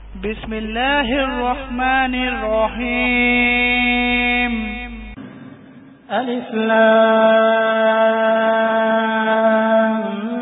بسم الله الرحمن الرحيم. ألف لام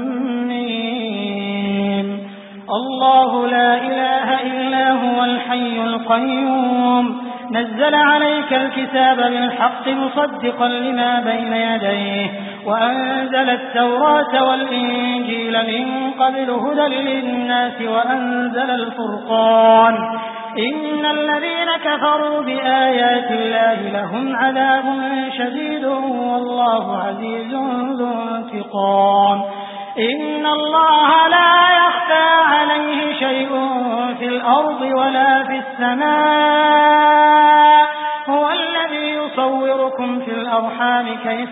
ميم. الله لا إله إلا هو الحي القيوم نزل عليك الكتاب بالحق مصدقا لما بين يديه وأنزل التوراة والإنجيل من قبل هدى للناس وأنزل الفرقان إن الذين كفروا بآيات الله لهم عذاب شديد والله عزيز ذو انتقام. إن الله لا يخفى عليه شيء في الأرض ولا في السماء هو الذي يصوركم في الأرحام كيف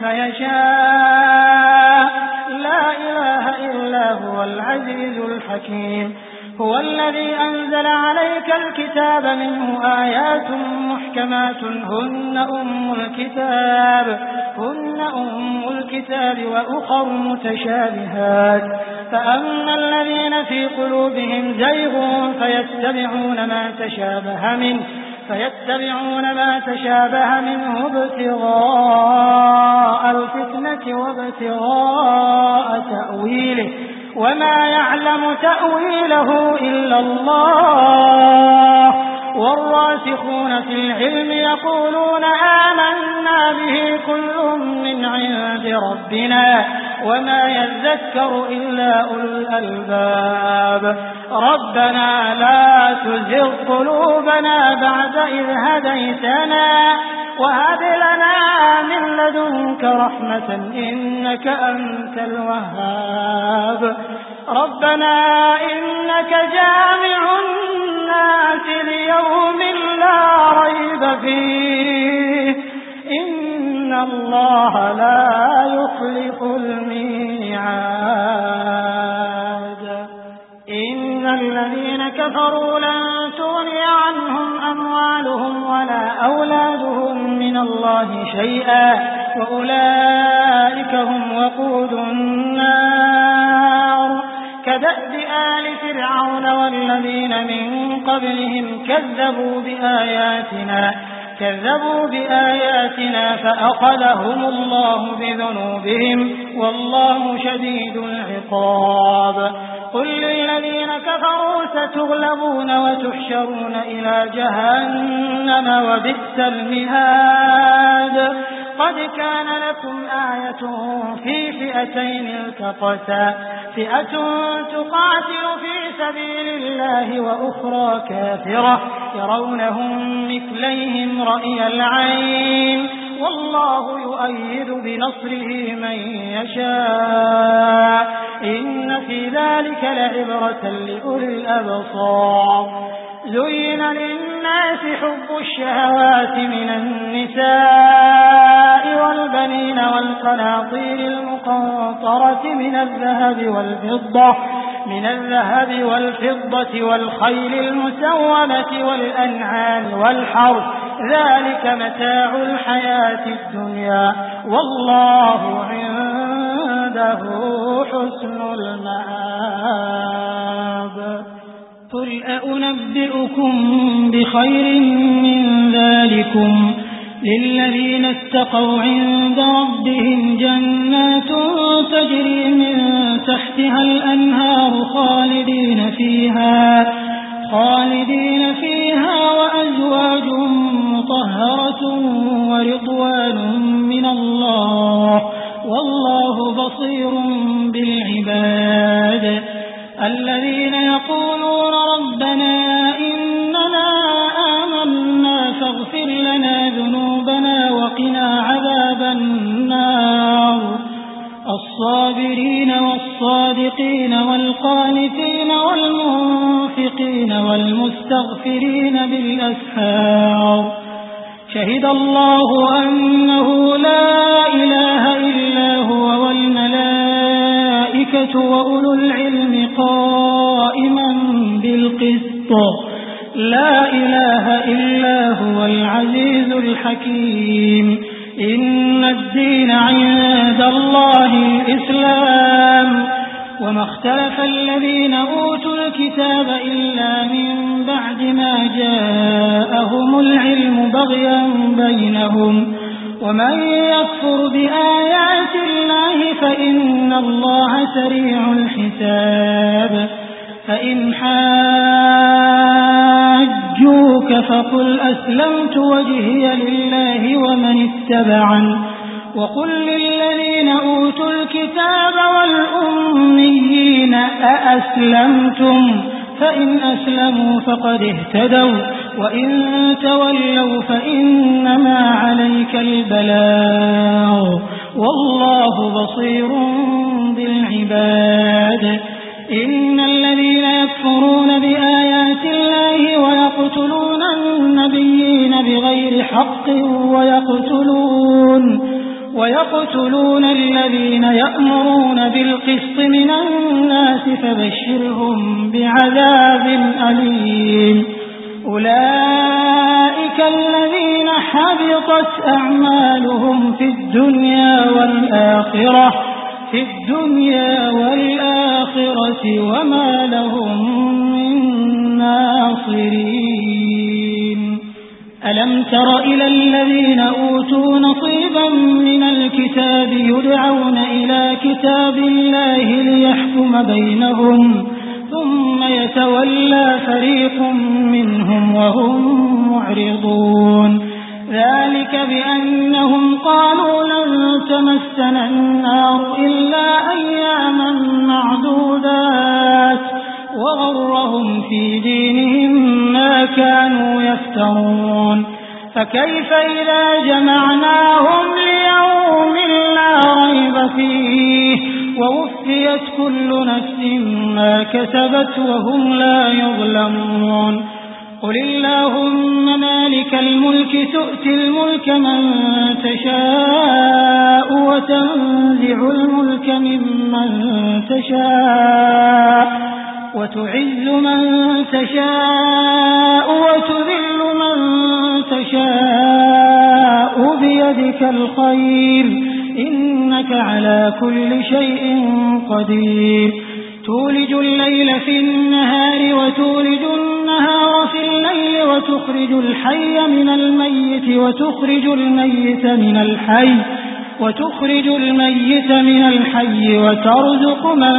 يشاء لا إله إلا هو العزيز الحكيم. هو الذي أنزل عليك الكتاب منه آيات محكمات هن أم الكتاب وأخر متشابهات فأما الذين في قلوبهم زيغ فيتبعون ما تشابه منه ابتغاء الفتنة وابتغاء تأويله وما يعلم تأويله إلا الله والراسخون في العلم يقولون آمنا به كل من عند ربنا وما يذكر إلا أولو الألباب. ربنا لا تزغ قلوبنا بعد إذ هديتنا وهب لنا من لدنك رحمة إنك أنت الوهاب. ربنا إنك جامع الناس ليوم لا ريب فيه إن الله لا يخلف الميعاد. إن الذين كفروا لن تغني عنهم أموالهم ولا أولادهم من الله شيئا وأولئك هم وقود النار. كدأب آل فرعون والذين من قبلهم كذبوا بآياتنا فأخذهم الله بذنوبهم والله شديد العقاب. قل للذين كفروا ستغلبون وتحشرون إلى جهنم وبئس المهاد. قد كان لكم آية في فئتين التقتا فئة تقاتل في سبيل الله وأخرى كافرة يرونهم مثليهم رأي العين والله يؤيد بنصره من يشاء إن في ذلك لعبرة لأولي الأبصار. زين للناس حب الشهوات من النساء والبنين والقناطير المقنطرة من الذهب والفضة والخيل المسومة والأنعام والحرث ذلك متاع الحياة الدنيا والله عنده حسن المآب. قل أنبئكم بخير من ذلكم للذين اتقوا عند ربهم جنات تجري من تحتها الأنهار خالدين فيها وأزواج مطهرة ورضوان من الله والله بصير بالعباد. الذين يقولون ربنا إننا آمنا فاغفر لنا ذنوبنا وقنا عذاب النار. الصابرين والصادقين والقانتين والمنفقين والمستغفرين بالأسحار. شهد الله أنه لا إله إلا هو والملائكة وأولو العلم قائما بالقسط لا إله إلا هو العزيز الحكيم. إن الدين عند الله الإسلام وما اختلف الذين أوتوا الكتاب إلا من بعد ما جاءهم العلم بغيا بينهم ومن يكفر بآيات الله فإن الله سريع الحساب فإن حاجوك فقل أسلمت وجهي لله ومن اتبعني وقل للذين أوتوا الكتاب والأميين أأسلمتم فإن أسلموا فقد اهتدوا وإن تولوا فإنما عليك البلاغ والله بصير بالعباد إن الذين يكفرون بآيات الله ويقتلون النبيين بغير حق ويقتلون الذين يأمرون بالقسط من الناس فبشرهم بعذاب أليم أولئك الذين حبطت أعمالهم في الدنيا والآخرة وما لهم من ناصرين ألم تر إلى الذين أوتوا نصيبا من الكتاب يدعون إلى كتاب الله ليحكم بينهم ثم يتولى فريق منهم وهم معرضون ذلك بأنهم قالوا لن تمسنا النار إلا أياما معدودات وغرهم في دينهم ما كانوا يفترون فكيف إذا جمعناهم ليوم لا ريب فيه ووفيت كل نفس ما كسبت وهم لا يظلمون قل اللهم مالك الملك تؤتي الملك من تشاء وتنزع الملك ممن تشاء وتعز من تشاء وتذل من تشاء بيدك الخير إنك على كل شيء قدير تولج الليل في النهار وتولج النهار في الليل وتخرج الحي من الميت وتخرج الميت من الحي وترزق من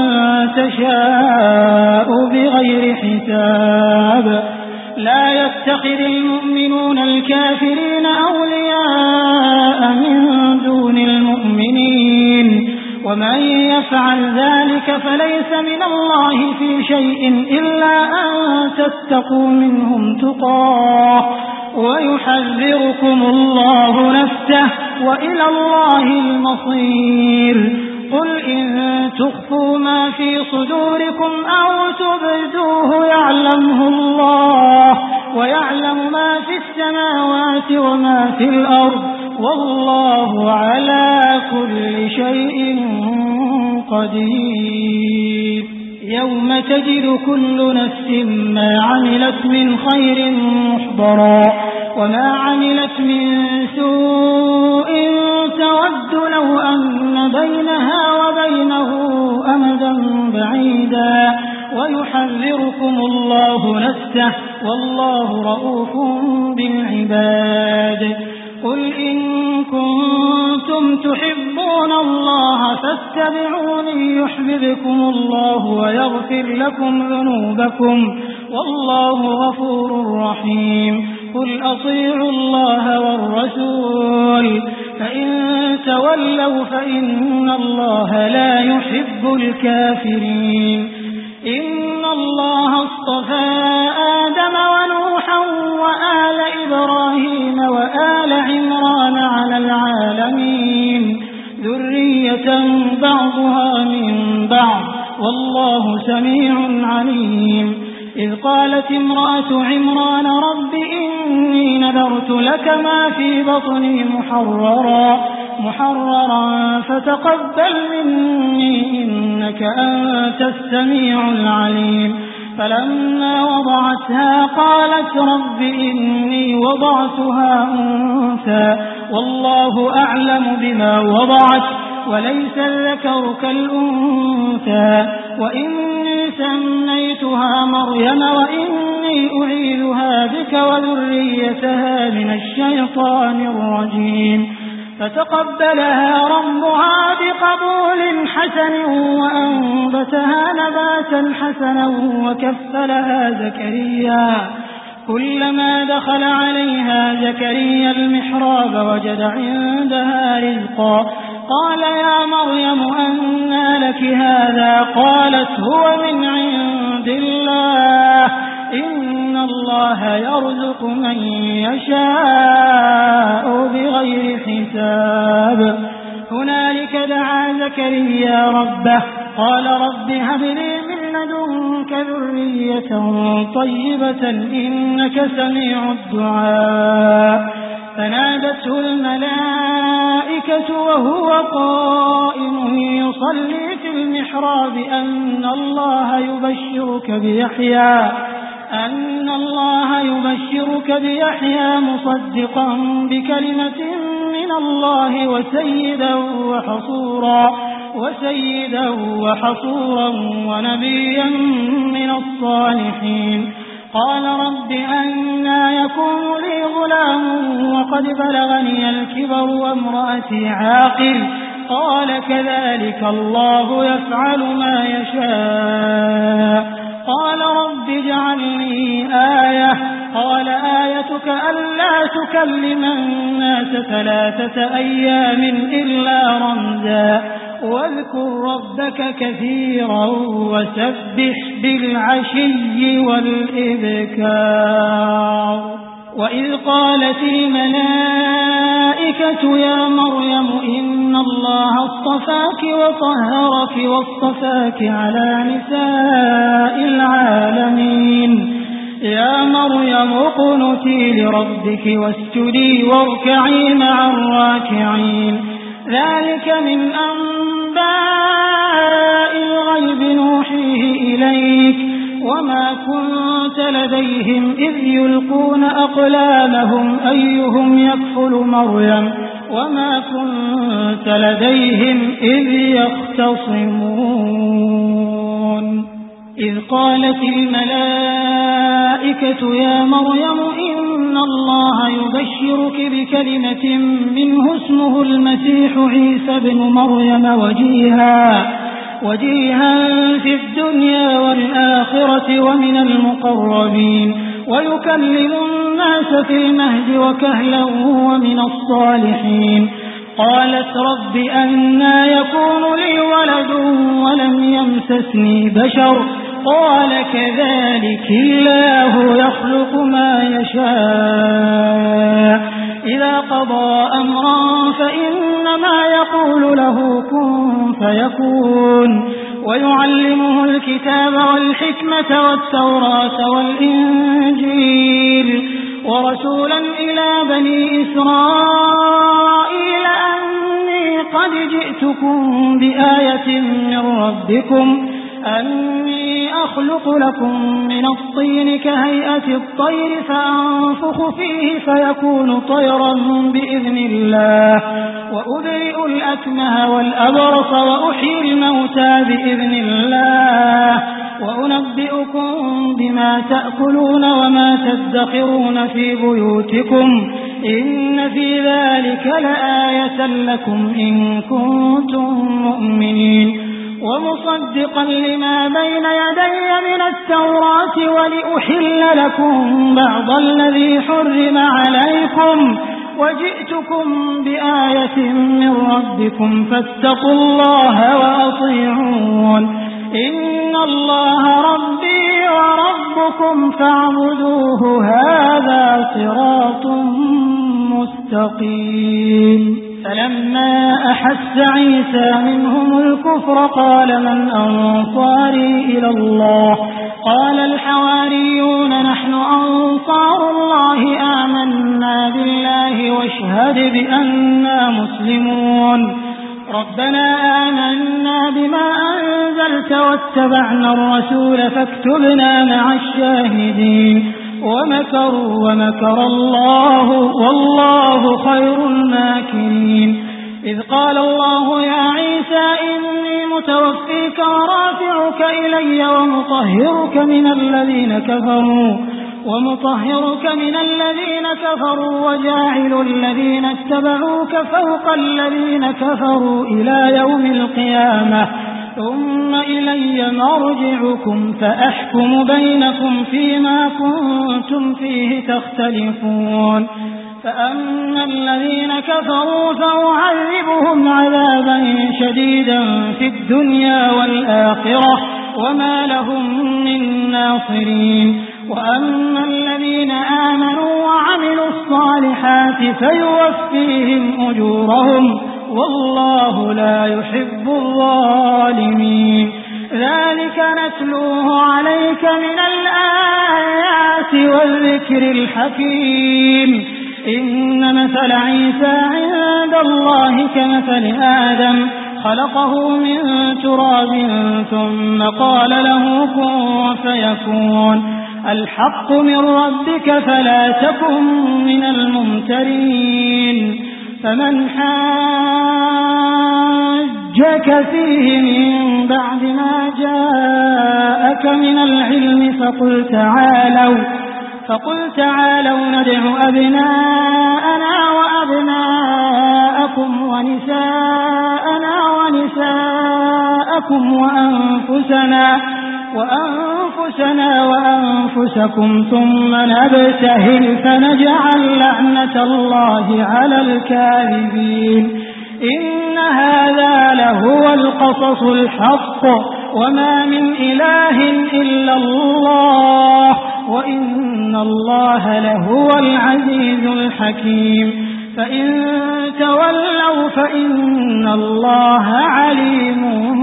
تشاء بغير حساب لا يتخذ المؤمنون الكافرين أولياء من دون المؤمنين ومن يفعل ذلك فليس من الله في شيء إلا أن تتقوا منهم تقاه ويحذركم الله نفسه وإلى الله المصير قل إن تخفوا ما في صدوركم أو تبدوه يعلمه الله ويعلم ما في السماوات وما في الأرض والله على كل شيء قدير يوم تجد كل نفس ما عملت من خير محضرا وما عملت من سوء تود لو أن بينها وبينه أمدا بعيدا ويحذركم الله نفسه والله رؤوف بالعباد قل إن كنتم تحبون الله فاتبعوني يحببكم الله ويغفر لكم ذنوبكم والله غفور رحيم قل أطيعوا الله والرسول فإن تولوا فإن الله لا يحب الكافرين إن الله اصطفى آدم ونوحا وآل إبراهيم وآل عمران على العالمين ذرية بعضها من بعض والله سميع عليم إذ قالت امرأة عمران رب إني نذرت لك ما في بطني محررا فتقبل مني إنك أنت السميع العليم فلما وضعتها قالت رب إني وضعتها أنثى والله أعلم بما وضعت وليس الذكر كالأنثى وإني سميتها مريم وإني أعيذها وذريتها من الشيطان الرجيم فتقبلها ربها بقبول حسن وأنبتها نباتا حسنا وكفلها زكريا كلما دخل عليها زكريا المحراب وجد عندها رزقا قال يا مريم أنى لك هذا قالت هو من عند الله إن الله يرزق من يشاء بغير حساب هنالك دعا زكريا ربه قال رب هب لي من لدنك ذرية طيبة إنك سميع الدعاء فنادته الملائكة وهو قائم يصلي في المحراب أن الله يبشرك بيحيى مصدقا بكلمة من الله وسيدا وحصورا ونبيا من الصالحين قال رب أنى يكون لي غلام وقد بلغني الكبر وامرأتي عاقر قال كذلك الله يفعل ما يشاء قال رب اجعل لي آية قال آيتك ألا تكلم الناس 3 أيام إلا رمزا واذكر ربك كثيرا وسبح بالعشي والإبكار وإذ قالت الملائكة يا مريم إن الله اصطفاك وطهرك واصطفاك على نساء العالمين يا مريم اقنتي لربك واسجدي واركعي مع الراكعين ذلك من أنباء الغيب نوحيه إليك وما كنت لديهم إذ يلقون أقلامهم أيهم يكفل مريم وما كنت لديهم إذ يختصمون إذ قالت الملائكة يا مريم إن الله يبشرك بكلمة منه اسمه المسيح عيسى بن مريم وجيها في الدنيا والآخرة ومن المقربين ويكلم الناس في المهد وكهلا ومن الصالحين قالت رب أنى يكون لي ولد ولم يمسسني بشر قال كذلك الله يخلق ما يشاء إذا قضى أمرا فإنما يقول له كن فيكون ويعلمه الكتاب والحكمة والتوراة والإنجيل ورسولا إلى بني إسرائيل أني قد جئتكم بآية من ربكم أني أخلق لكم من الطين كهيئة الطير فأنفخ فيه فيكون طيرا بإذن الله وأبرئ الأكمه والأبرص وأحيي الموتى بإذن الله وأنبئكم بما تأكلون وما تدخرون في بيوتكم إن في ذلك لآية لكم إن كنتم مؤمنين ومصدقا لما بين يدي من التوراة ولأحل لكم بعض الذي حرم عليكم وجئتكم بآية من ربكم فاتقوا الله وأطيعون إن الله ربي وربكم فاعبدوه هذا صراط مستقيم فلما أحس عيسى منهم الكفر قال من أنصاري إلى الله قال الحواريون نحن أنصار الله آمنا بالله واشهد بأننا مسلمون ربنا آمنا بما أنزلت واتبعنا الرسول فاكتبنا مع الشاهدين ومكروا ومكر الله والله خير الماكرين إذ قال الله يا عيسى إني متوفيك ورافعك إلي ومطهرك من الذين كفروا ومطهرك من الذين كفروا وجاعل الذين اتبعوك فوق الذين كفروا إلى يوم القيامة ثم إلي مرجعكم فأحكم بينكم فيما كنتم فيه تختلفون فأما الذين كفروا فأعذبهم عذابا شديدا في الدنيا والآخرة وما لهم من ناصرين وأما الذين آمنوا وعملوا الصالحات فيوفيهم أجورهم والله لا يحب الظالمين ذلك نتلوه عليك من الآيات والذكر الحكيم إن مثل عيسى عند الله كمثل آدم خلقه من تراب ثم قال له كن فيكون الحق من ربك فلا تكن من الممترين فمن حاجك فيه من بعد ما جاءك من العلم فقل تعالوا ندع أبناءنا وأبناءكم ونساءنا ونساءكم وأنفسنا وأنفسكم ثم نبتهل فنجعل لعنة الله على الكاذبين إن هذا لهو القصص الحق وما من إله إلا الله وإن الله لهو العزيز الحكيم فإن تولوا فإن الله عليم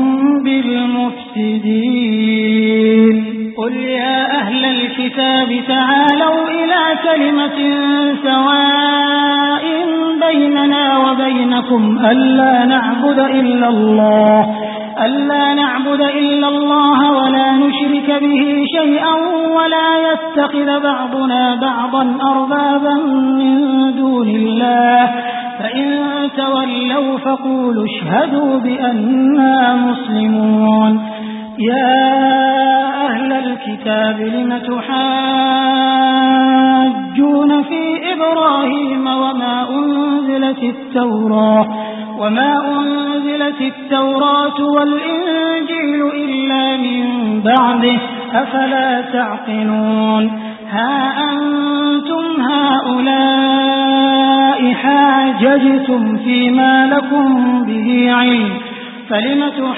بالمفسدين قل يا أهل الكتاب تعالوا إلى كلمة سواء بيننا وبينكم ألا نعبد إلا الله ولا نشرك به شيئا ولا يتخذ بعضنا بعضا أربابا من دون الله فإن تولوا فقولوا اشهدوا بأننا مسلمون يا أهل الكتاب لم تحاجون في إبراهيم وما أنزلت التوراة والإنجيل إلا من بعده أفلا تعقلون ها أنتم هؤلاء حاججتم فيما لكم به علم فلم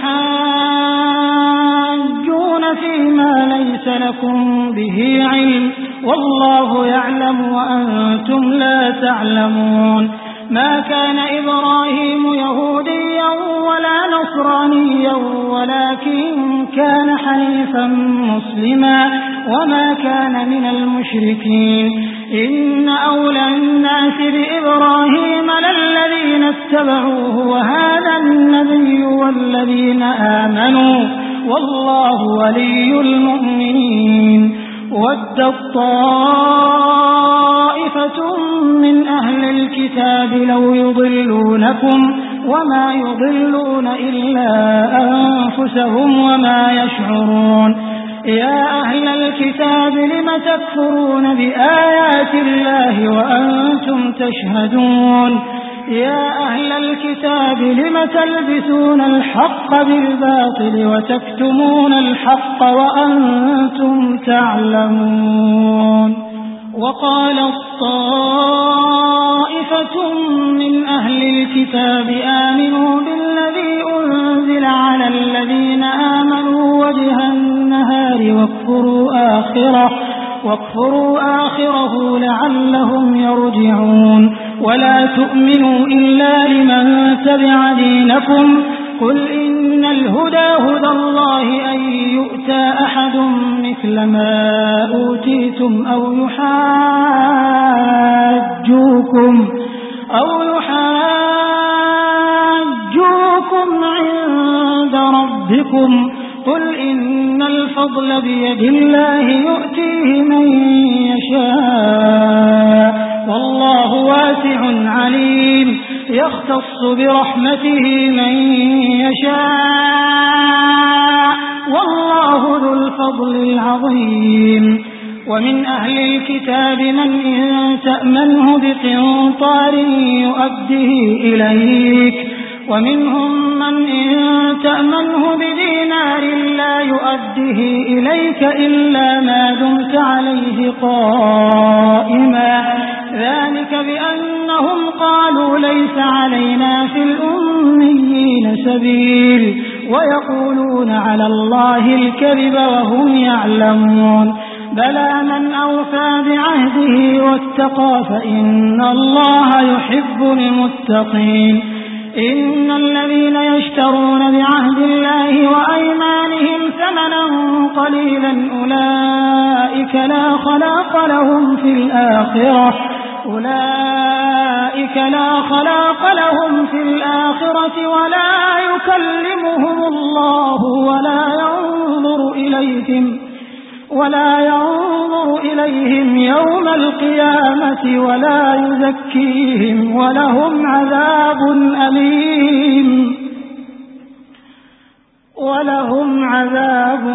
تحاجون فيما ليس لكم به علم والله يعلم وأنتم لا تعلمون ما كان إبراهيم يهوديا ولا نصرانيا ولكن كان حنيفا مسلما وما كان من المشركين إن أولى الناس بإبراهيم للذين اتبعوه وهذا النبي والذين آمنوا والله ولي المؤمنين ودت طائفة من أهل الكتاب لو يضلونكم وما يضلون إلا أنفسهم وما يشعرون يا أهل الكتاب لم تكفرون بآيات الله وأنتم تشهدون يا أهل الكتاب لم تلبسون الحق بالباطل وتكتمون الحق وأنتم تعلمون وقالت طائفة من أهل الكتاب آمنوا بالذي أنزل على الذين آمنوا وجه النهار واكفروا آخره لعلهم يرجعون ولا تؤمنوا إلا لمن تبع دينكم قل إن الهدى هدى الله أن يؤتى أحد مثل ما أوتيتم أو يحاجوكم عند ربكم قل إن الفضل بيد الله يؤتيه من يشاء والله واسع عليم يختص برحمته من يشاء والله ذو الفضل العظيم ومن أهل الكتاب من إن تأمنه بقنطار يؤده إليك ومنهم من إن تأمنه بدينار لا يؤده إليك إلا ما دمت عليه قائما ذلك بأنهم قالوا ليس علينا في الأميين سبيل ويقولون على الله الكذب وهم يعلمون بلى من أوفى بعهده واتقى فإن الله يحب المتقين إن الذين يشترون بعهد الله وأيمانهم ثمنا قليلا أولئك لا خلاق لهم في الآخرة ولا يكلمهم الله ولا ينظر إليهم يوم القيامة ولا يزكيهم ولهم عذاب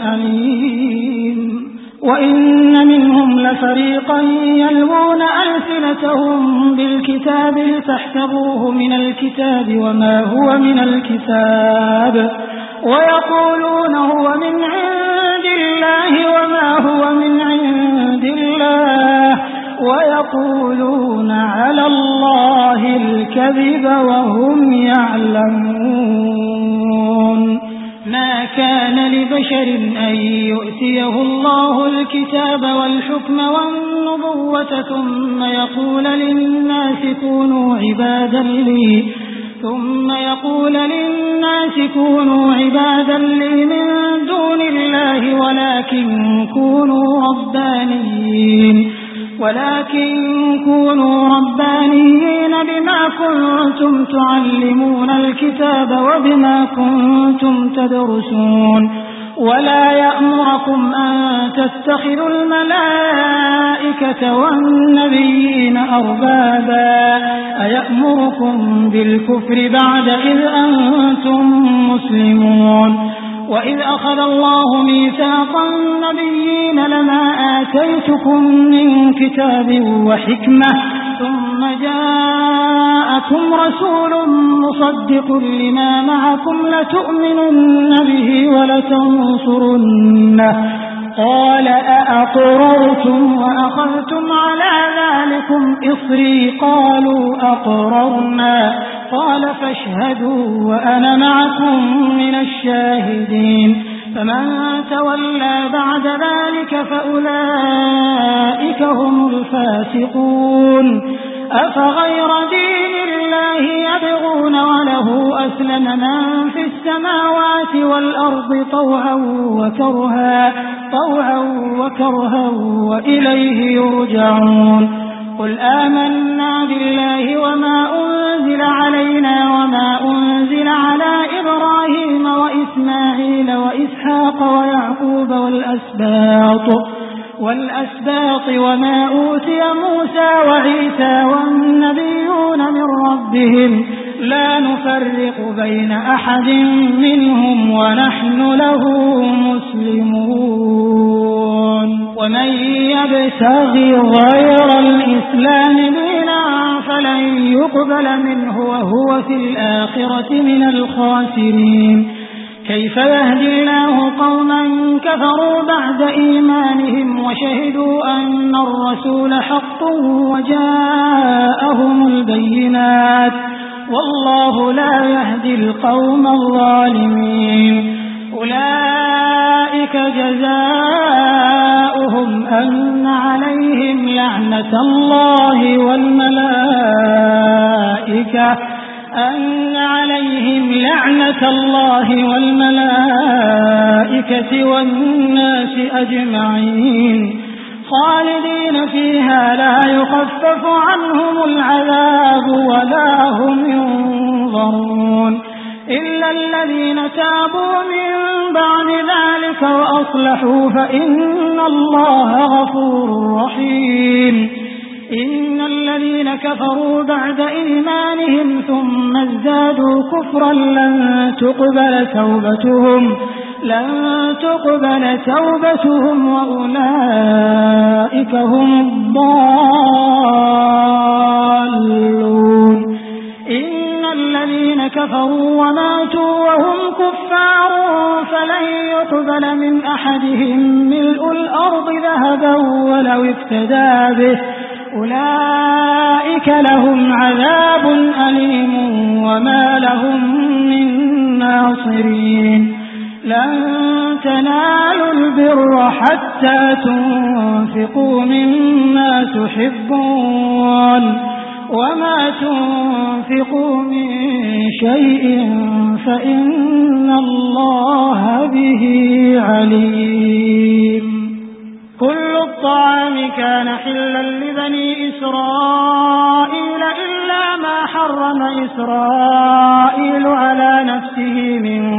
أليم وإن منهم لفريقا يلوون ألسنتهم بالكتاب لتحسبوه من الكتاب وما هو من الكتاب ويقولون هو من عند الله وما هو من عند الله ويقولون على الله الكذب وهم يعلمون ما كان لبشر أن يؤتيه الله الكتاب والحكم والنبوة ثم يقول للناس كونوا عبادا لي من دون الله ولكن كونوا ربانيين بما كنتم تعلمون الكتاب وبما كنتم تدرسون ولا يأمركم أن تتخذوا الملائكة والنبيين أربابا أيأمركم بالكفر بعد إذ أنتم مسلمون وإذ أخذ الله ميثاق النبيين لما آتيتكم من كتاب وحكمة ثم جاءكم رسول مصدق لما معكم لتؤمنن به ولتنصرنه قال أأقررتم وأخذتم على ذلكم إصري قالوا أقررنا قال فاشهدوا وأنا معكم من الشاهدين فمن تولى بعد ذلك فأولئك هم الفاسقون أفغير دين الله يبغون وله أسلم من في السماوات والأرض طوعا وكرها وإليه يرجعون قل آمنا بالله وما أنزل علينا وما أنزل على إبراهيم وإسماعيل وإسحاق ويعقوب والأسباط وما أوتي موسى وعيسى والنبيون من ربهم لا نفرق بين أحد منهم ونحن له مسلمون ومن يبتغي غير الإسلام دينا فلن يقبل منه وهو في الآخرة من الخاسرين كيف يهدي الله قوما كفروا بعد إيمانهم وشهدوا أن الرسول حق وجاءهم البينات والله لا يهدي القوم الظالمين أولئك جزاؤهم أن عليهم لعنة الله والملائكة والناس أجمعين خالدين فيها لا يخفف عنهم العذاب ولا هم ينظرون إلا الذين تابوا من بعد ذلك وأصلحوا فإن الله غفور رحيم إن الذين كفروا بعد إيمانهم ثم ازدادوا كفرا لن تقبل توبتهم لن تقبل توبتهم وأولئك هم الضالون. إن الذين كفروا وماتوا وهم كفار فلن يقبل من أحدهم ملء الأرض ذهبا ولو افتدى به، أولئك لهم عذاب أليم وما لهم من ناصرين. لن تنالوا البر حتى تنفقوا مما تحبون وما تنفقوا من شيء فإن الله به عليم. كل الطعام كان حلا لبني إسرائيل إلا ما حرم إسرائيل على نفسه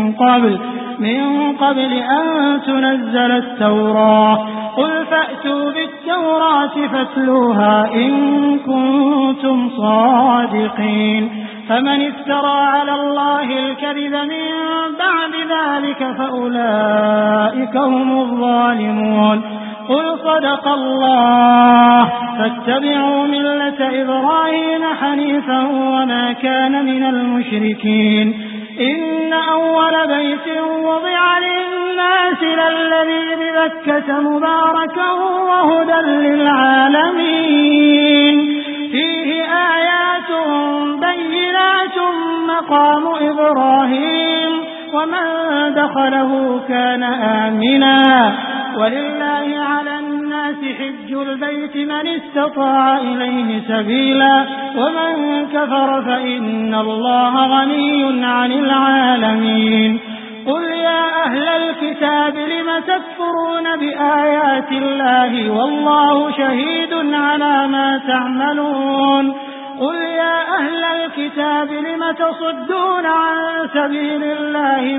من قبل أن تنزل التوراة. قل فأتوا بالتوراة فاتلوها إن كنتم صادقين. فمن افترى على الله الكذب من بعد ذلك فأولئك هم الظالمون. قل صدق الله فاتبعوا ملة إبراهيم حنيفا وما كان من المشركين. إن أول بيت وضع للناس للذي ببكة مباركا وهدى للعالمين. فيه آيات بينات مقام إبراهيم ومن دخله كان آمنا. ولله على الناس حج البيت من استطاع إليه سبيلا ومن كفر فإن الله غني عن العالمين. قل يا أهل الكتاب لم تكفرون بآيات الله والله شهيد على ما تعملون. قل يا أهل الكتاب لم تصدون عن سبيل الله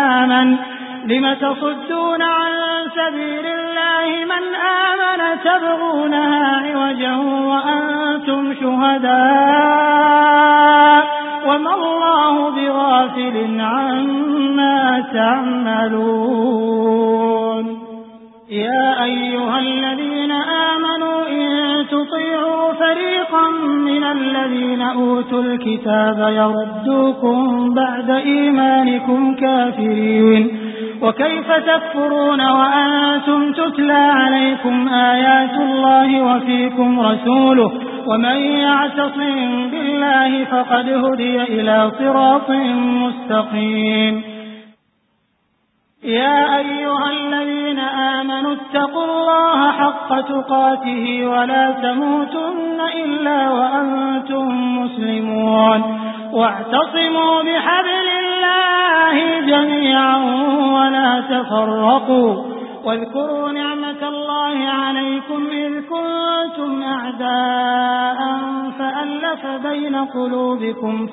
من آمن تبغونها عوجا وأنتم شهداء وما الله بغافل عما تعملون. يا أيها الذين آمنوا إن تطيعوا فريقا من الذين أوتوا الكتاب يردوكم بعد إيمانكم كافرين. وكيف تكفرون وأنتم تتلى عليكم آيات الله وفيكم رسوله ومن يعتصم بالله فقد هدي إلى صراط مستقيم. يا أيها الذين آمنوا اتقوا الله حق تقاته ولا تموتن إلا وأنتم مسلمون. واعتصموا بحبل الله جميعا ولا تفرقوا. واذكروا نعمة الله عليكم إذ كنتم أعداء فألف بين قلوبكم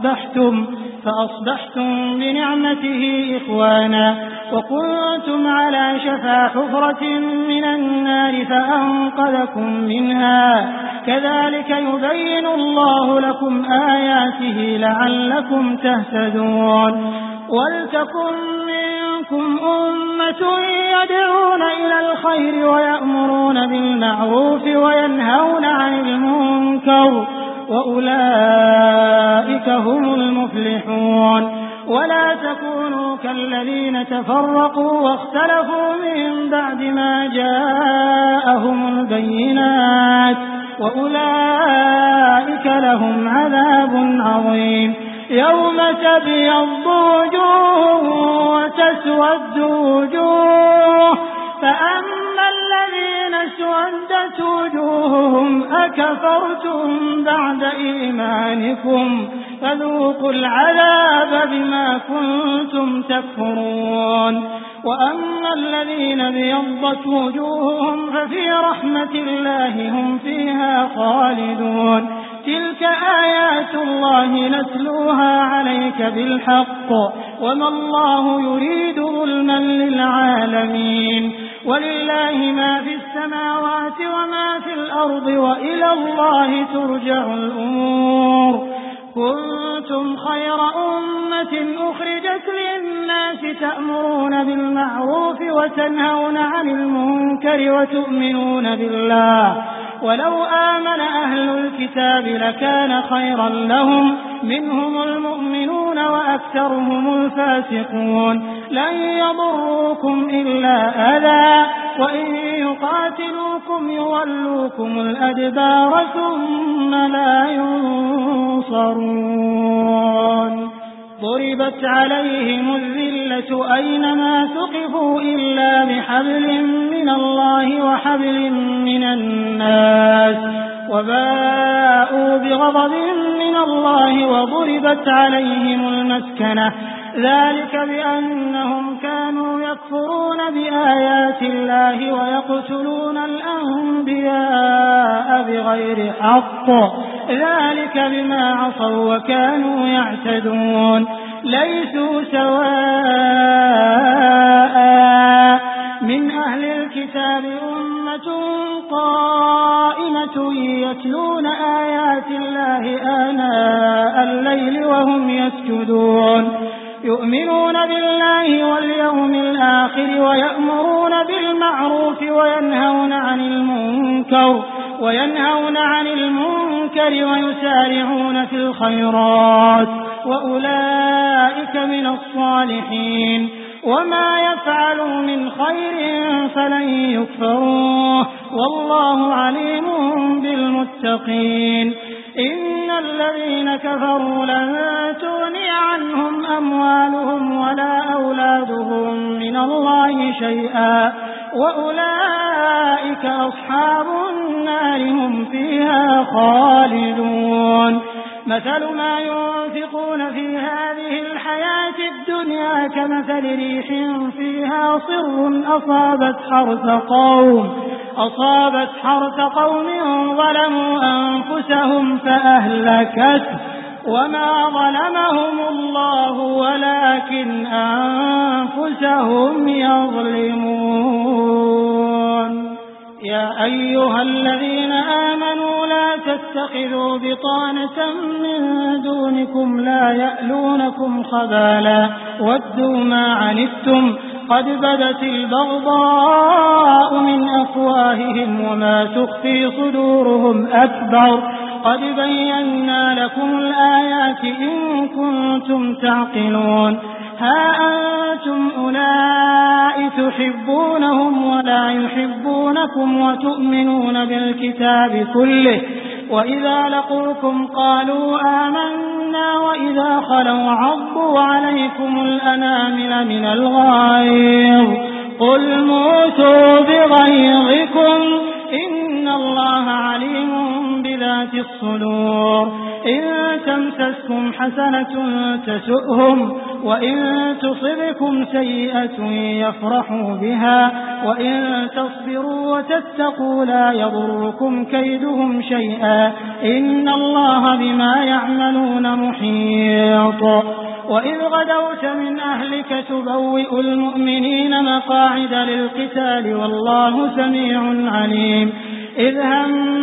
فأصبحتم بنعمته إخوانا وكنتم على شفا حفرة من النار فأنقذكم منها. كذلك يبين الله لكم آياته لعلكم تهتدون. ولتكن منكم أمة يدعون إلى الخير ويأمرون بالمعروف وينهون عن المنكر وأولئك هم المفلحون. ولا تكونوا كالذين تفرقوا واختلفوا من بعد ما جاءهم البينات وأولئك لهم عذاب عظيم. يوم تبيض وجوه وتسود وجوه فأما الذين اسودت وجوههم أكفرتم بعد إيمانكم فذوقوا العذاب بما كنتم تكفرون. وأما الذين بيضت وجوههم ففي رحمة الله هم فيها خالدون. تلك آيات الله نتلوها عليك بالحق وما الله يريد ظلما للعالمين. ولله ما في السماوات وما في الأرض وإلى الله ترجع الأمور. كنتم خير أمة أخرجت للناس تأمرون بالمعروف وتنهون عن المنكر وتؤمنون بالله ولو آمن أهل الكتاب لكان خيرا لهم منهم المؤمنون وأكثرهم الفاسقون لن يضروكم إلا أذى وإن يقاتلوكم يولوكم الأدبار ثم لا ينصرون ضربت عليهم الذلة أينما ثقفوا إلا بحبل من الله وحبل من الناس وباءوا بغضب من الله وضربت عليهم المسكنة ذلك بأنهم كانوا يكفرون بآيات الله ويقتلون الأنبياء بغير حق ذلك بما عصوا وكانوا يعتدون ليسوا سواء من أهل الكتاب أمة قائمة يتلون آيات الله آناء الليل وهم يسجدون يؤمنون بالله واليوم الآخر ويأمرون بالمعروف وينهون عن المنكر ويسارعون في الخيرات وأولئك من الصالحين وما يفعلوا من خير فلن يكفروه والله عليم بالمتقين إن الذين كفروا لن تغني عنهم أموالهم ولا أولادهم من الله شيئا وأولئك أصحاب النار هم فيها خالدون مثل ما ينفقون في هذه الحياة الدنيا كمثل ريح فيها صر أصابت حرث قوم ظلموا أنفسهم فأهلكته وما ظلمهم الله ولكن أنفسهم يظلمون يا أيها الذين آمنوا لا تتخذوا بطانة من دونكم لا يألونكم خبالا ودوا ما عنتم قد بدت البغضاء من أفواههم وما تخفي صدورهم أكبر قد بينا لكم الآيات إن كنتم تعقلون ها أنتم أولئك تحبونهم ولا يحبونكم وتؤمنون بالكتاب كله وإذا لقوكم قالوا آمنا وإذا خلوا عضوا عليكم الأنامل من الغيظ قل موتوا بغيظكم إن الله عليم بذات الصدور إن تمسسكم حسنة تسؤهم وإن تصبكم سيئة يفرحوا بها وإن تصبروا وتتقوا لا يضركم كيدهم شيئا إن الله بما يعملون محيط وإذ غدوت من أهلك تبوئ المؤمنين مقاعد للقتال والله سميع عليم إذ هم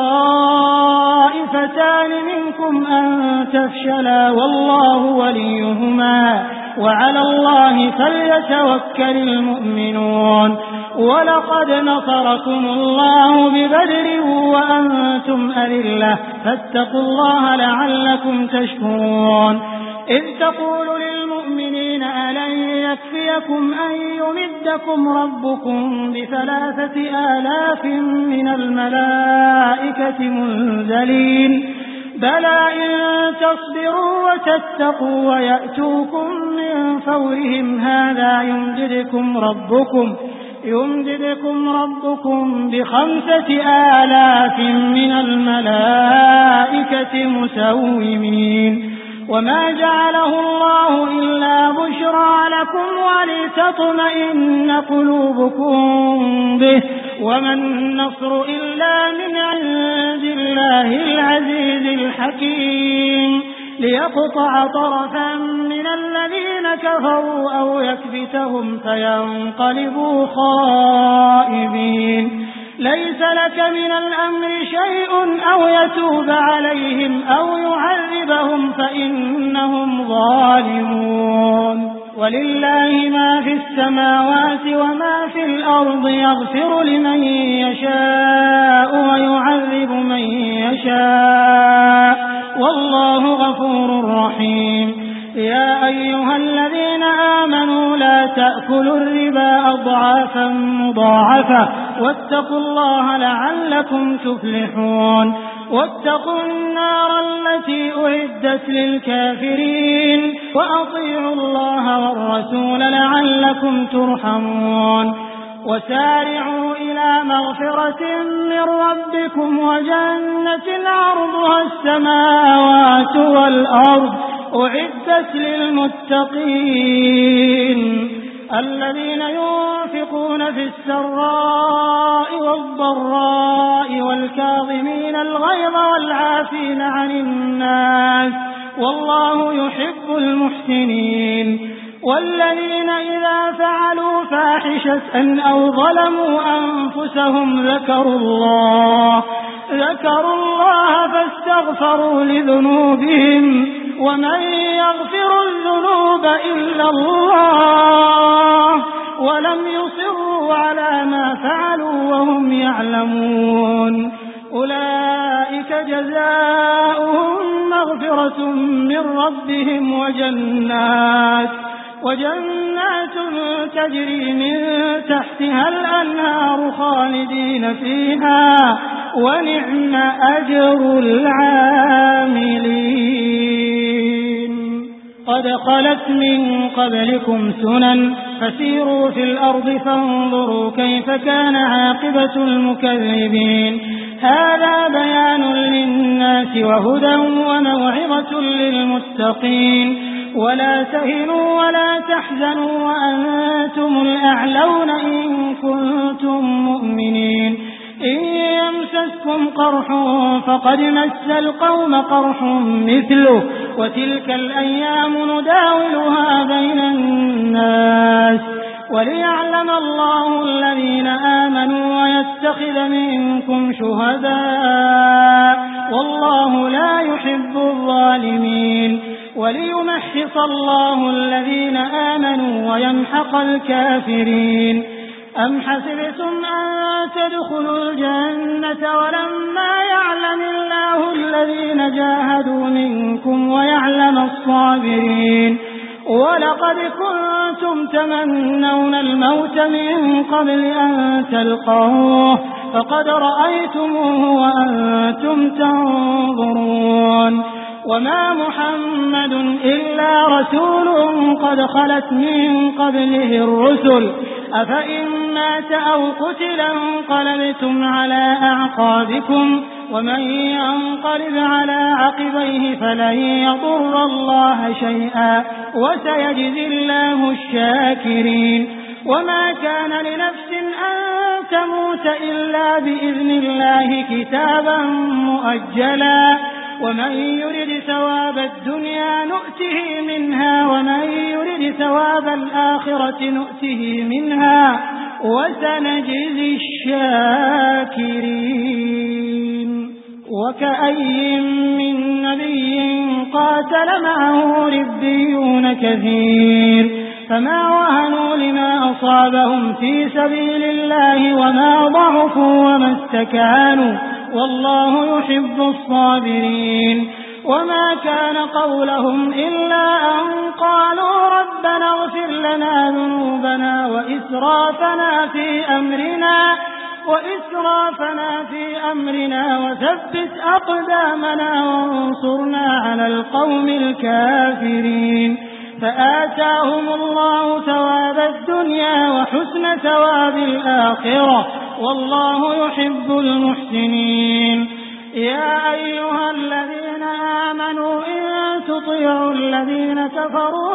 الطائفتان منكم أن تفشلا والله وليهما وعلى الله فليتوكل المؤمنون ولقد نصركم الله ببدر وأنتم أذلة فاتقوا الله لعلكم تشكرون إذ تقول للمؤمنين ألن يكفيكم أن يمدكم ربكم ب3,000 من الملائكة منزلين بلى إن تصبروا وتتقوا ويأتوكم من فورهم هذا يمددكم ربكم ب5,000 من الملائكة مسومين وما جعله الله إلا بشرى لكم ولتطمئن قلوبكم به وما النصر إلا من عند الله العزيز الحكيم ليقطع طرفا من الذين كفروا أو يكبتهم فينقلبوا خائبين ليس لك من الأمر شيء أو يتوب عليهم أو يعذبهم فإنهم ظالمون. ولله ما في السماوات وما في الأرض يغفر لمن يشاء ويعذب من يشاء والله غفور رحيم. يا أيها الذين آمنوا لا تأكلوا الربا أضعافا مضاعفة واتقوا الله لعلكم تفلحون. واتقوا النار التي أعدت للكافرين وأطيعوا الله والرسول لعلكم ترحمون. وسارعوا إلى مغفرة من ربكم وجنة عرضها السماوات والأرض أعدت للمتقين الذين ينفقون في السراء والضراء والكاظمين الغيظ والعافين عن الناس والله يحب المحسنين. والذين إذا فعلوا فاحشة أو ظلموا أنفسهم ذكروا الله فاستغفروا لذنوبهم ومن يغفر الذنوب إلا الله ولم يصروا على ما فعلوا وهم يعلمون أولئك جزاؤهم مغفرة من ربهم وجنات تجري من تحتها الأنهار خالدين فيها ونعم أجر العاملين. قد خلت من قبلكم سنن فسيروا في الأرض فانظروا كيف كان عاقبة المكذبين. هذا بيان للناس وهدى وموعظة للمتقين. ولا تهنوا ولا تحزنوا وأنتم الأعلون إن كنتم مؤمنين. إن يمسسكم قرح فقد مس القوم قرح مثله وتلك الأيام نداولها بين الناس وليعلم الله الذين آمنوا ويتخذ منكم شهداء والله لا يحب الظالمين. وليمحص الله الذين آمنوا ويمحق الكافرين. أم حسبتم أن تدخلوا الجنة ولما يعلم الله الذين جاهدوا منكم ويعلم الصابرين. ولقد كنتم تمنون الموت من قبل أن تلقوه فقد رأيتموه وأنتم تنظرون. وما محمد إلا رسول قد خلت من قبله الرسل أفإن مات أو قتل انقلبتم على أعقابكم ومن ينقلب على عقبيه فلن يضر الله شيئا وسيجزي الله الشاكرين. وما كان لنفس أن تموت إلا بإذن الله كتابا مؤجلا ومن يرد ثواب الدنيا نؤته منها ومن يرد ثواب الآخرة نؤته منها وسنجزي الشاكرين. وكأي من نبي قاتل معه ربيون كثير فما وهنوا لما أصابهم في سبيل الله وما ضعفوا وما استكانوا والله يحب الصابرين. وما كان قولهم إلا أن قالوا ربنا اغفر لنا ذنوبنا وإسرافنا في أمرنا وثبت أقدامنا وانصرنا على القوم الكافرين. فآتاهم الله ثواب الدنيا وحسن ثواب الآخرة والله يحب المحسنين. يا أيها الذين آمنوا إن تطيعوا الذين كفروا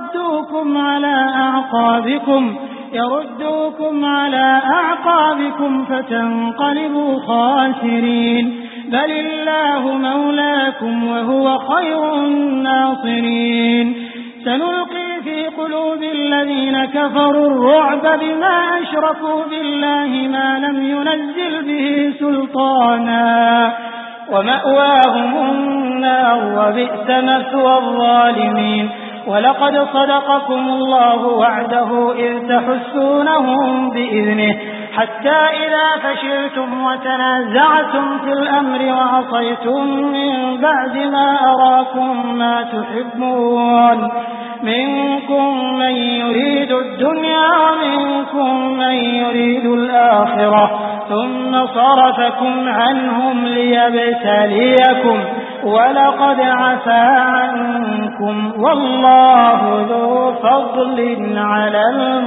يردوكم على أعقابكم فتنقلبوا خاسرين. بل الله مولاكم وهو خير الناصرين. سنلقي في قلوب الذين كفروا الرعب بما أشركوا بالله ما لم ينزل به سلطانا ومأواهم النار وبئس مثوى الظالمين. ولقد صدقكم الله وعده إذ تحسونهم بإذنه حتى إذا فشلتم وتنازعتم في الأمر وعصيتم من بعد ما أراكم ما تحبون منكم من يريد الدنيا ومنكم من يريد الآخرة ثم صرفكم عنهم ليبتليكم ولقد عفا عنكم والله ذو فضل على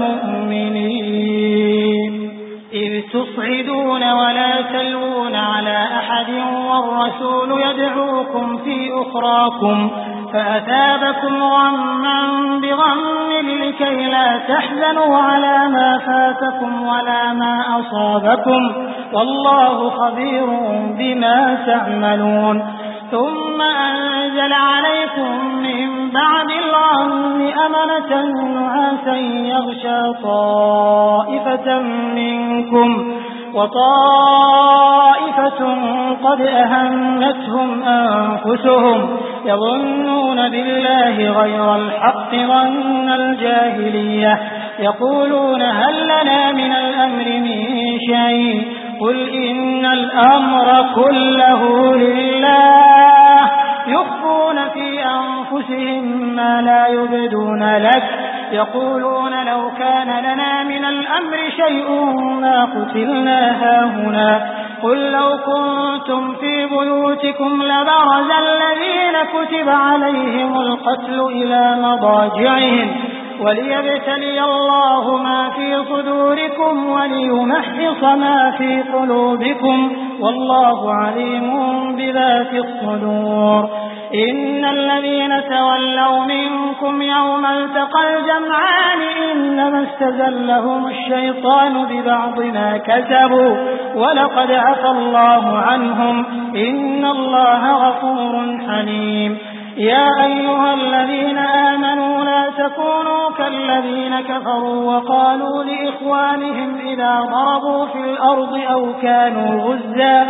المؤمنين. إذ تصعدون ولا تلوون على أحد والرسول يدعوكم في أخراكم فأثابكم غما بغم لكي لا تحزنوا على ما فاتكم ولا ما أصابكم والله خبير بما تعملون. ثم أنزل عليكم من بعد الغم أمنة نعاسا يغشى طائفة منكم وطائفة قد أهمتهم أنفسهم يظنون بالله غير الحق ظن الجاهلية يقولون هل لنا من الأمر من شيء قل إن الأمر كله لله يخفون في أنفسهم ما لا يبدون لك يقولون لو كان لنا من الأمر شيء ما قتلنا هاهنا قل لو كنتم في بيوتكم لبرز الذين كتب عليهم القتل إلى مضاجعهم وليبتلي الله ما في صدوركم وليمحص ما في قلوبكم والله عليم بذات الصدور. إن الذين تولوا منكم يوم التقى الجمعان إنما استزلهم الشيطان ببعض ما كسبوا ولقد عفى الله عنهم إن الله غفور حليم. يا أيها الذين آمنوا لا تكونوا كالذين كفروا وقالوا لإخوانهم إذا ضربوا في الأرض أو كانوا غزا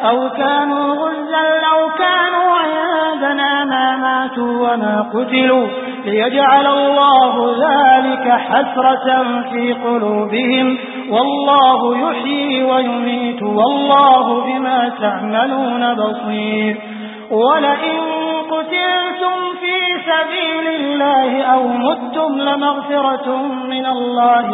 لو كانوا عندنا ما ماتوا وما قتلوا ليجعل الله ذلك حسرة في قلوبهم والله يحيي ويميت والله بما تعملون بصير. ولئن قتلتم في سبيل الله أو متم لمغفرة من الله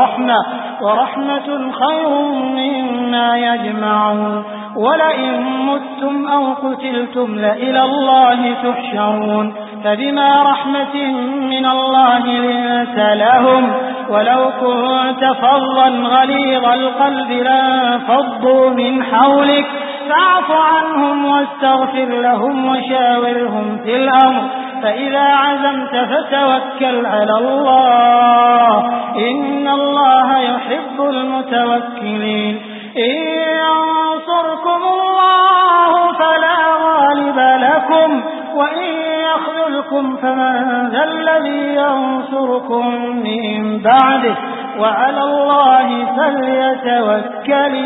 ورحمة خير مما يجمعون. ولئن متم أو قتلتم لإلى الله تحشرون. فبما رحمة من الله لنت لهم ولو كنت فظا غليظ القلب لانفضوا من حولك فاعف عنهم واستغفر لهم وشاورهم في الأمر فإذا عزمت فتوكل على الله إن الله يحب المتوكلين. إن ينصركم الله فلا غالب لكم وإن يخذلكم فمن ذا الذي ينصركم من بعده وعلى الله فليتوكل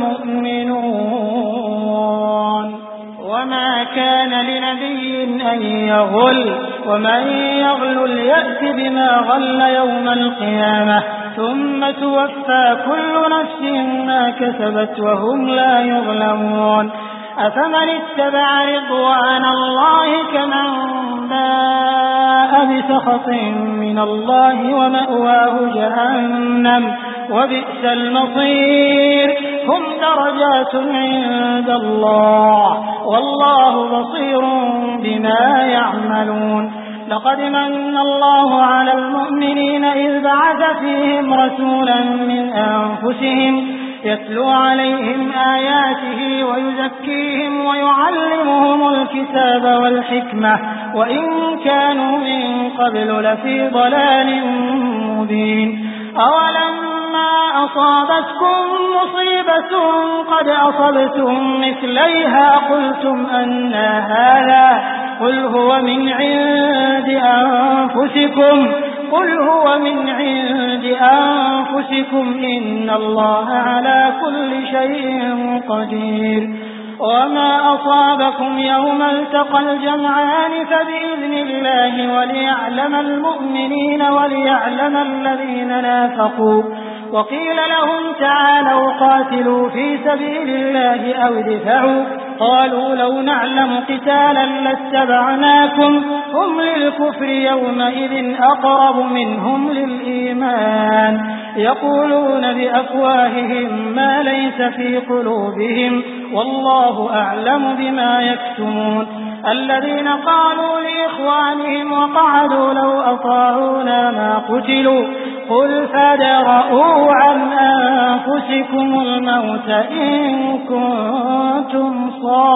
المؤمنون. وما كان لنبي أن يغل ومن يغل يأت بما غل يوم القيامة ثم توفى كل نفس ما كسبت وهم لا يظلمون. أفمن اتبع رضوان الله كمن باء بسخط من الله ومأواه جهنم وبئس المصير. هم درجات عند الله والله بصير بما يعملون. لقد من الله على المؤمنين إذ بعث فيهم رسولا من أنفسهم يتلو عليهم آياته ويزكيهم ويعلمهم الكتاب والحكمة وإن كانوا من قبل لفي ضلال مبين. أولما أصابتكم مصيبة قد أصبتم مثليها قلتم أنى هذا قل هو من عند أنفسكم قل هو من عند أنفسكم إن الله على كل شيء قدير وما أصابكم يوم التقى الجمعان فبإذن الله وليعلم المؤمنين وليعلم الذين نافقوا وقيل لهم تعالوا قاتلوا في سبيل الله أو ادفعوا قالوا لو نعلم قتالا لاتبعناكم هم للكفر يومئذ أقرب منهم للإيمان يقولون بأفواههم ما ليس في قلوبهم والله أعلم بما يكتمون الذين قالوا لإخوانهم وقعدوا لو أطاعونا ما قتلوا قل فادرءوا عن أنفسكم الموت إن كنتم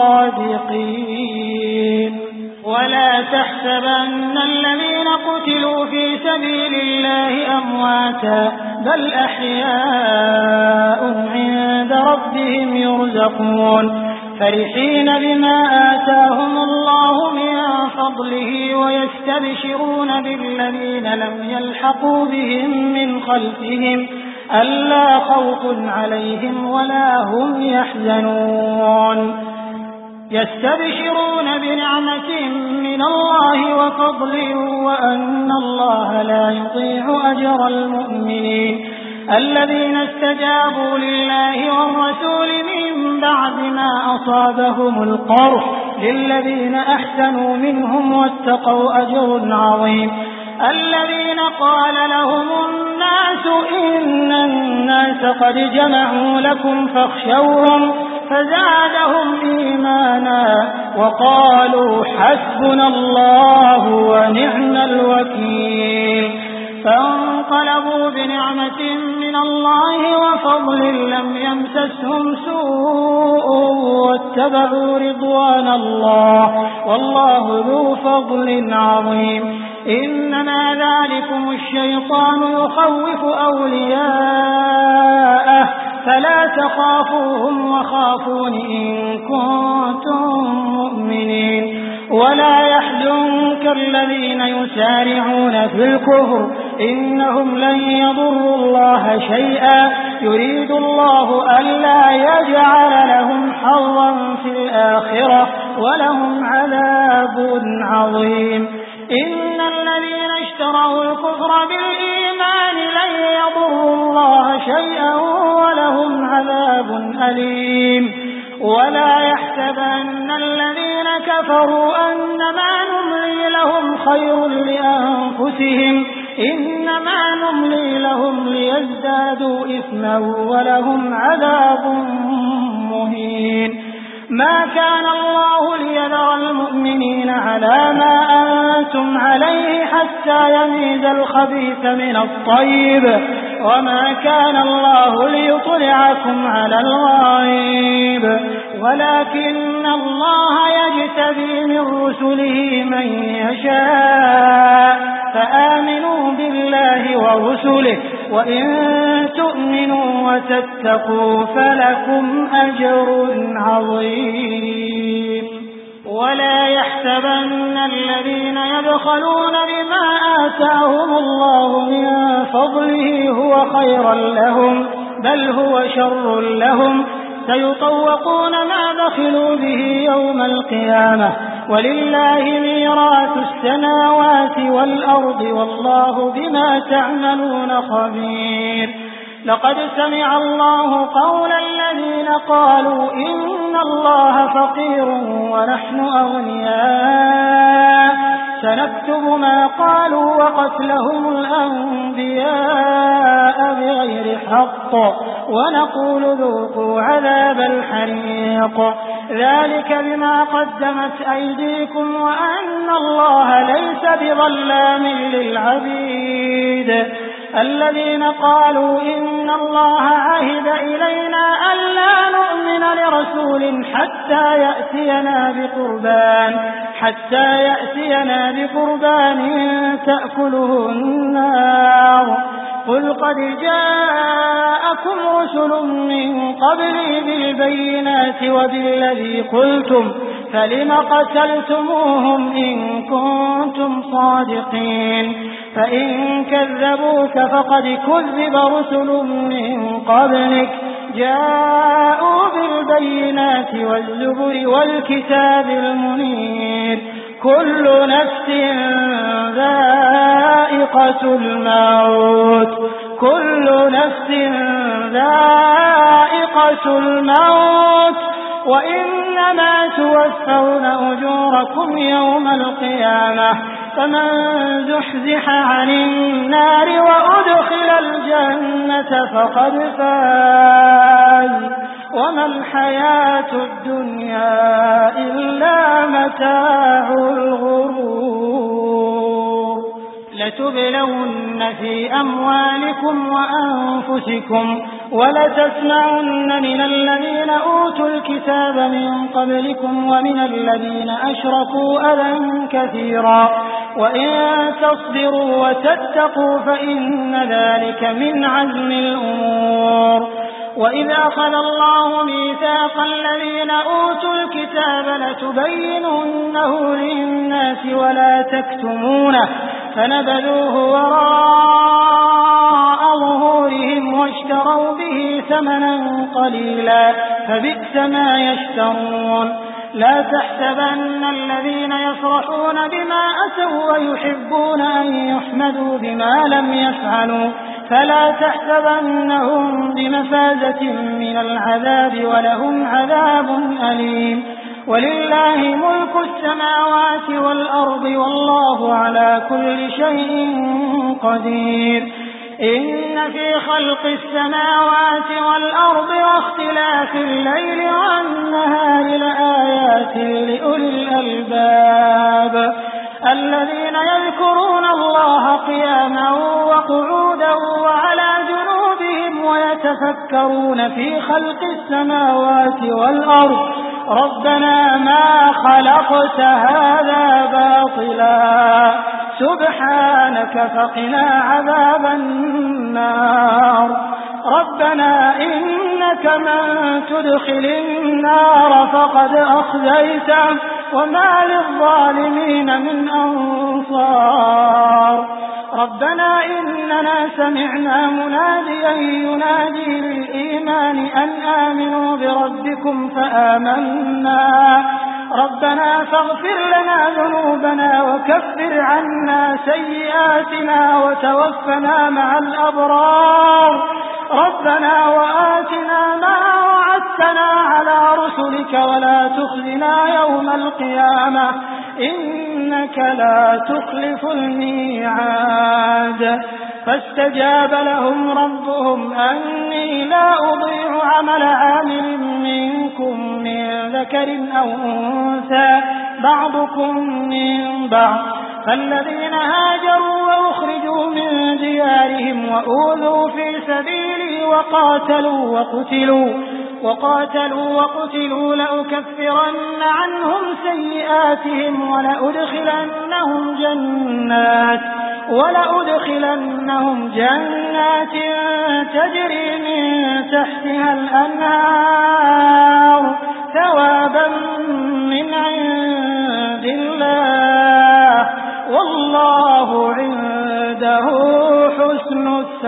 صادقين ولا تحسبن الذين قتلوا في سبيل الله أمواتا بل أحياء عند ربهم يرزقون فرحين بما آتاهم الله من فضله ويستبشرون بالذين لم يلحقوا بهم من خلفهم ألا خوف عليهم ولا هم يحزنون يستبشرون بنعمة من الله وفضل وأن الله لا يضيع أجر المؤمنين الذين استجابوا لله والرسول من بعد ما أصابهم القرح للذين أحسنوا منهم واتقوا أجر عظيم الذين قال لهم الناس إن الناس قد جمعوا لكم فاخشوهم فزادهم إيمانا وقالوا حسبنا الله ونعم الوكيل فانقلبوا بنعمة من الله وفضل لم يمسسهم سوء واتبعوا رضوان الله والله ذو فضل عظيم إنما ذلكم الشيطان يخوف أولياءه فلا تخافوهم وخافون إن كنتم مؤمنين ولا يحزنك الذين يسارعون في الكفر إنهم لن يضروا الله شيئا يريد الله ألا يجعل لهم حظا في الآخرة ولهم عذاب عظيم إن الذين اشتروا الكفر بالإيمان لن يضروا الله شيئا ولهم عذاب أليم ولا يحسبن الذين كفروا أنما نملي لهم خير لأنفسهم إنما نملي لهم ليزدادوا إثما ولهم عذاب مهين ما كان الله ليذر المؤمنين على ما أنتم عليه حتى يميز الخبيث من الطيب وما كان الله ليطلعكم على الغيب ولكن الله يجتبي من رسله من يشاء فآمنوا بالله ورسله وإن تؤمنوا وتتقوا فلكم أجر عظيم ولا يحسبن الذين يبخلون بما آتاهم الله من فضله هو خيرا لهم بل هو شر لهم سيطوقون ما بخلوا به يوم القيامة ولله ميراث السماوات والأرض والله بما تعملون خبير لقد سمع الله قول الذين قالوا إن الله فقير ونحن أغنياء سنكتب ما قالوا وقتلهم الأنبياء بغير حق ونقول ذوقوا عذاب الحريق ذلك بما قدمت أيديكم وأن الله ليس بظلام للعبيد الذين قالوا إن الله عهد إلينا ألا نؤمن لرسول حتى يأتينا بقربان تأكله النار قل قد جاءكم رسل من قبلي بالبينات وبالذي قلتم فلم قتلتموهم إن كنتم صادقين فإن كذبوك فقد كذب رسل من قبلك جاءوا بالبينات والزبر والكتاب المنير كل نفس ذائقة الموت وإنما توفون أجوركم يوم القيامة فمن زحزح عن النار وأدخل الجنة فقد فاز وما الحياة الدنيا إلا متاع الغرور لتبلون في أموالكم وأنفسكم ولتسمعن من الذين أوتوا الكتاب من قبلكم ومن الذين أشركوا أذى كثيرا وإن تصبروا وتتقوا فإن ذلك من عزم الأمور وإذ أخذ الله ميثاق الذين أوتوا الكتاب لتبيننه للناس ولا تكتمونه فنبذوه وراء ظهورهم واشتروا به ثمنا قليلا فبئس ما يشترون لا تحسبن الذين يفرحون بما أتوا ويحبون أن يحمدوا بما لم يفعلوا فلا تحسبنهم بمفازة من العذاب ولهم عذاب أليم ولله ملك السماوات والأرض والله على كل شيء قدير إن في خلق السماوات والأرض واختلاف الليل والنهار لآيات لأولي الألباب الذين يذكرون الله قياما وقعودا وعلى جنوبهم ويتفكرون في خلق السماوات والأرض ربنا ما خلقت هذا باطلا سبحانك فقنا عذاب النار ربنا إنك من تدخل النار فقد أخزيته وما للظالمين من أنصار ربنا إننا سمعنا مناديا ينادي للإيمان أن آمنوا بربكم فآمنا ربنا فاغفر لنا ذنوبنا وكفر عنا سيئاتنا وتوفنا مع الأبرار ربنا وآتنا ما وعدتنا على رسلك ولا تخزنا يوم القيامة إنك لا تخلف الميعاد فاستجاب لهم ربهم أني لا أضيع عمل عامل منكم من ذكر أو أنثى بعضكم من بعض فالذين هاجروا وأخرجوا من ديارهم وأوذوا في سبيلي وقاتلوا وقتلوا لأكفرن عنهم سيئاتهم ولأدخلنهم جنات تجري من تحتها الأنهار ثوابا من عند الله والله عنده حسن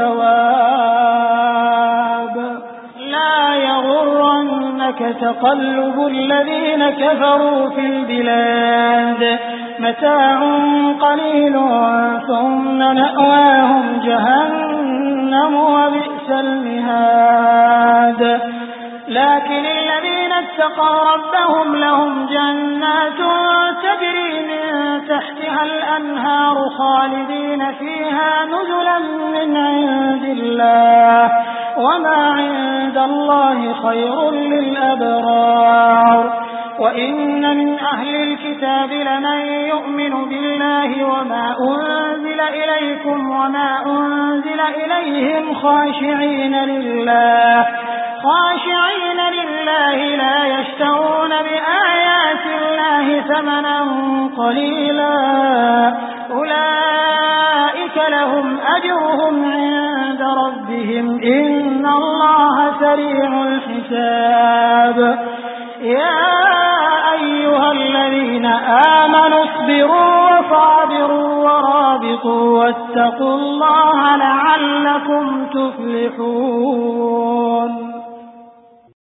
الثواب لا يغرنك تقلب الذين كفروا في البلاد متاع قليل ثم مأواهم جهنم وبئس المهاد لكن الذين اتقوا ربهم لهم جنات تجري من تحتها الأنهار خالدين فيها نزلا من عند الله وما عند الله خير للأبرار وإن من أهل الكتاب لمن يؤمن بالله وما أنزل إليكم وما أنزل إليهم خاشعين لله لا يشترون بآيات الله ثمنا قليلا أولئك لهم أجرهم عند ربهم إن الله سريع الحساب يا أيها آمنوا اصبروا وصابروا ورابطوا واتقوا الله لعلكم تفلحون.